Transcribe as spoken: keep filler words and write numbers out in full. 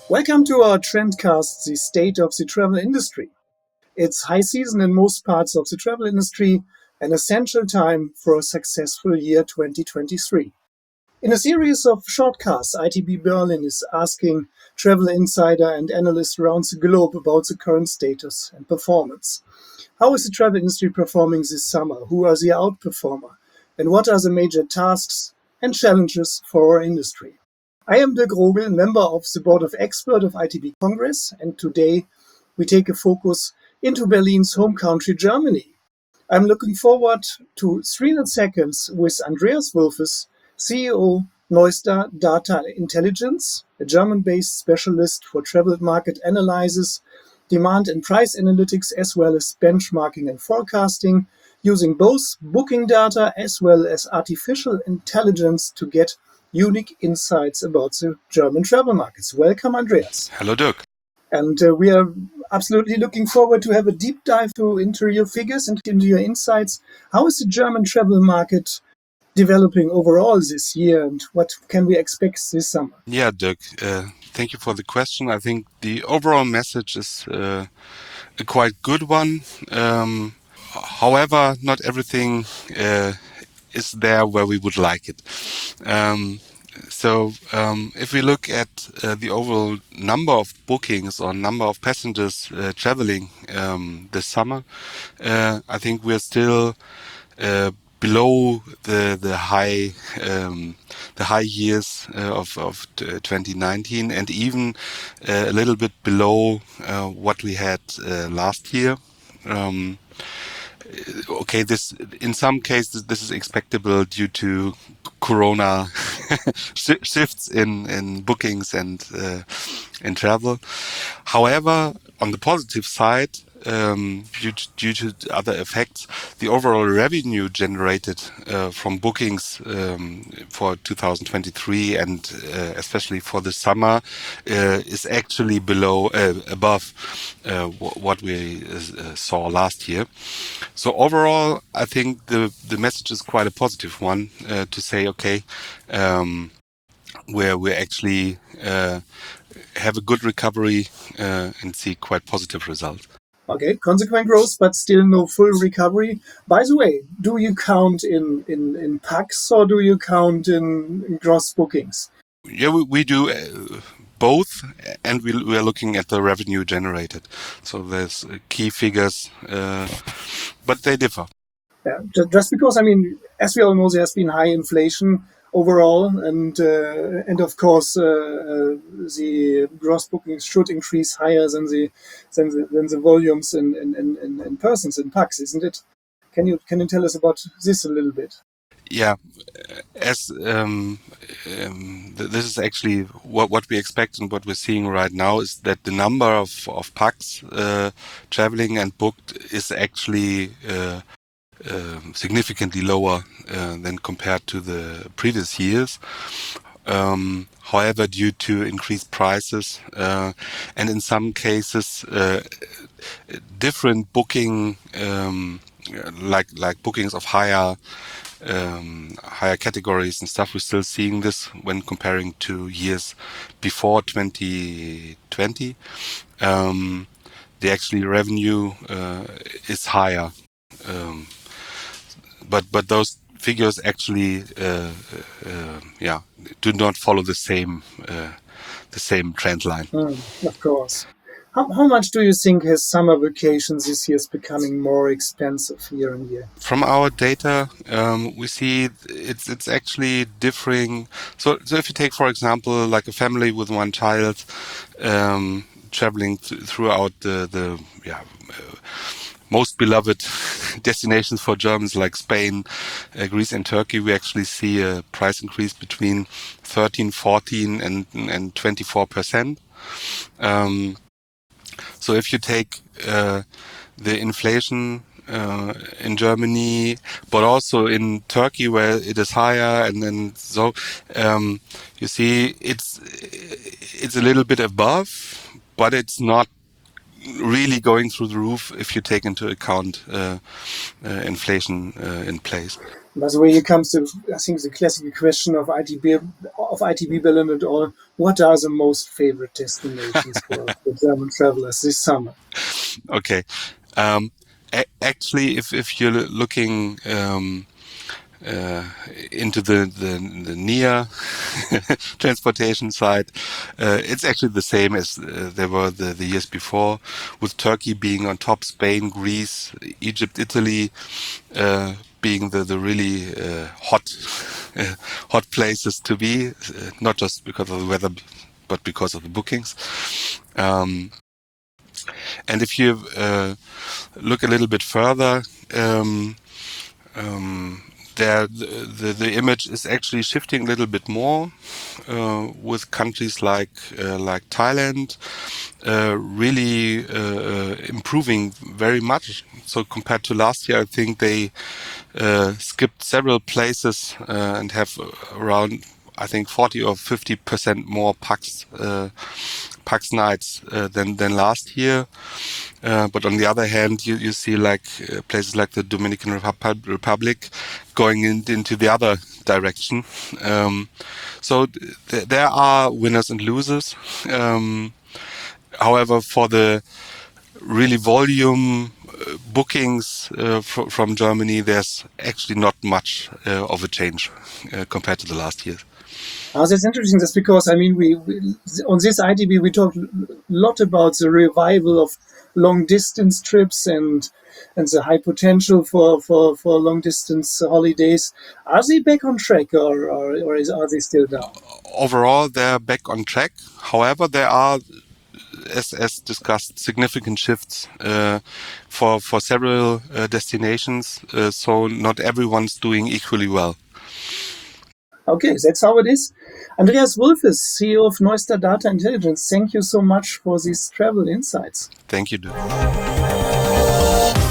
Welcome to our Trendcast, the state of the travel industry. It's high season in most parts of the travel industry, an essential time for a successful year twenty twenty-three. In a series of shortcasts, I T B Berlin is asking travel insider and analysts around the globe about the current status and performance. How is the travel industry performing this summer? Who are the outperformer? And what are the major tasks and challenges for our industry? I am Dirk Rogel, member of the Board of Experts of I T B Congress, and today we take a focus into Berlin's home country, Germany. I'm looking forward to three hundred seconds with Andreas Wulfes, C E O Neustar Data Intelligence, a German-based specialist for travel market analysis, demand and price analytics, as well as benchmarking and forecasting, using both booking data as well as artificial intelligence to get unique insights about the German travel markets. Welcome, Andreas. Hello, Dirk. And uh, we are absolutely looking forward to have a deep dive to, into your figures and into your insights. How is the German travel market developing overall this year, and what can we expect this summer? Yeah, Dirk, uh, thank you for the question. I think the overall message is uh, a quite good one. Um, however, not everything uh, is there where we would like it. Um, so um, if we look at uh, the overall number of bookings or number of passengers uh, traveling um, this summer, uh, I think we're still uh, below the the high um, the high years uh, of of twenty nineteen, and even uh, a little bit below uh, what we had uh, last year. Um, okay, this in some cases this is expectable due to Corona shifts in in bookings and uh, in travel. However, on the positive side, um, due to, due to other effects, the overall revenue generated uh, from bookings um, for two thousand twenty-three and uh, especially for the summer uh, is actually below, uh, above uh, w- what we uh, saw last year. So overall, I think the the message is quite a positive one uh, to say, okay, um, where we actually uh, have a good recovery uh, and see quite positive results. Okay, consequent growth, but still no full recovery. By the way, do you count in, in, in packs or do you count in, in gross bookings? Yeah, we, we do uh, both, and we, we are looking at the revenue generated. So there's uh, key figures, uh, but they differ. Yeah, just because, I mean, as we all know, there has been high inflation overall, and uh, and of course uh, uh, the gross bookings should increase higher than the than the, than the volumes in in, in in persons in packs, isn't it? Can you can you tell us about this a little bit? Yeah, as um, um, th- this is actually what what we expect and what we're seeing right now is that the number of of packs uh, traveling and booked is actually uh, Um, significantly lower uh, than compared to the previous years. Um, however, due to increased prices uh, and in some cases uh, different booking, um, like like bookings of higher um, higher categories and stuff, we're still seeing this when comparing to years before twenty twenty. Um, the actually revenue uh, is higher. Um, But but those figures actually, uh, uh, yeah, do not follow the same uh, the same trend line. Mm, of course. How how much do you think has summer vacations this year is becoming more expensive year on year? From our data, um, we see it's it's actually differing. So so if you take, for example, like a family with one child um, traveling th- throughout the the yeah. Uh, most beloved destinations for Germans like Spain, uh, Greece and Turkey, we actually see a price increase between thirteen, fourteen and, and twenty-four percent. Um, so if you take uh, the inflation uh, in Germany, but also in Turkey where it is higher, and then so um, you see it's it's a little bit above, but it's not really going through the roof if you take into account uh, uh, inflation uh, in place. By the way, here comes the, I think, the classical question of I T B of I T B Berlin and all. What are the most favorite destinations for, for German travelers this summer? Okay, um, a- actually, if if you're looking um, uh, into the the, the near transportation side, uh, it's actually the same as uh, there were the, the years before, with Turkey being on top, Spain, Greece, Egypt, Italy. Uh, being the, the really uh, hot uh, hot places to be, uh, not just because of the weather, but because of the bookings. Um, and if you uh, look a little bit further, um, um, there the, the, the image is actually shifting a little bit more uh, with countries like uh, like Thailand uh, really uh, improving very much. So compared to last year, I think they uh, skipped several places uh, and have around, I think, forty or fifty percent more Pax uh, Pax nights uh, than than last year. Uh, but on the other hand, you, you see like uh, places like the Dominican Repub- Republic going in, into the other direction. Um, so th- there are winners and losers. Um, however, for the really volume uh, bookings uh, fr- from Germany, there's actually not much uh, of a change uh, compared to the last years. Oh, that's interesting. That's because, I mean, we, we on this I T B, we talked a lot about the revival of long distance trips and and the high potential for, for, for long distance holidays. Are they back on track, or, or, or is, are they still down? Overall, they're back on track. However, there are, as, as discussed, significant shifts uh, for for several uh, destinations. Uh, so not everyone's doing equally well. Okay, that's how it is. Andreas Wulfes, C E O of Neuster Data Intelligence, thank you so much for these travel insights. Thank you, Dirk.